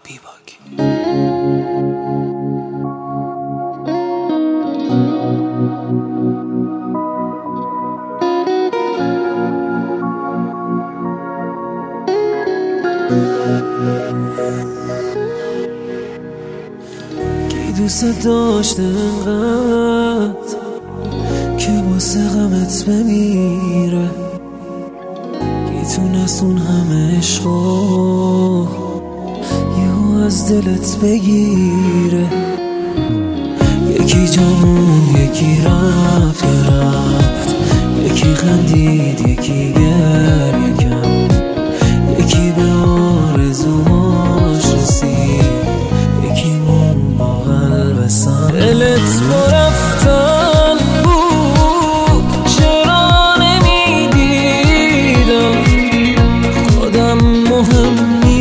کی دوست داشته انقدر که واسه غمت بمیره، کی تونست اون همه عشقو یهو از دلت بگیره. یکی جامون یکی رفت یکی خندید یکی گریه کرد، یکی به آرزوهاش رسید، یکی مون با قلب سنگ. دلت با رفتن بود چرا نمیدیدم، خودم مهم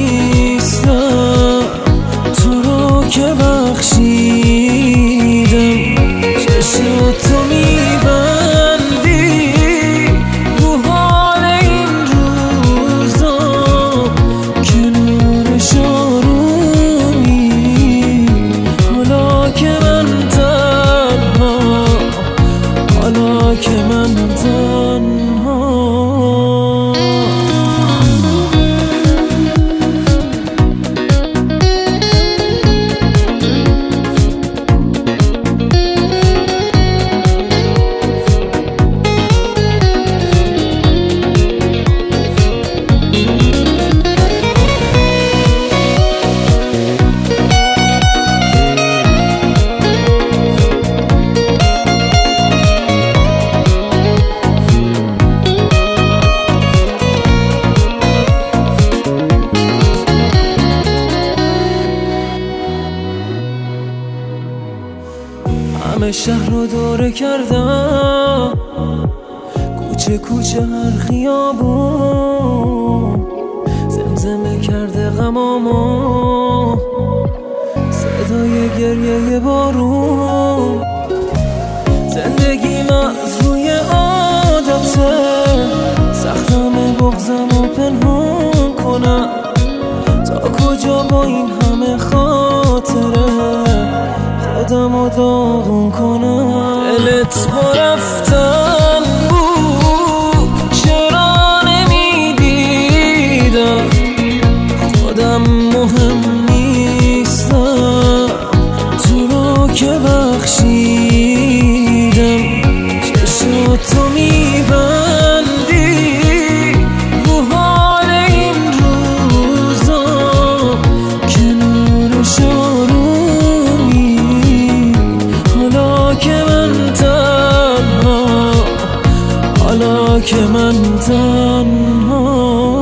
نیستم تو رو که بخشیدم. چشمتو میبندی رو حال این روزا که نورش آرومی، حالا که من تنها، حالا که من تنها. همه شهر رو دوره کردم، کوچه کوچه هر خیابون زمزمه کرده غمامو، صدای گریه بارون. زندگیم از روی عادته، سختم بغضم و پنهون کنم، تا کجا با این همه خاطره خودم رو داغون کنم. دلت با رفتن بود چرا نمیدیدم، خودم مهم نیستم تو رو که بخشیدم. چشمتو میبندی رو حال این روزا که نورش آرومی، حالا که من تنها، حالا که من تنها.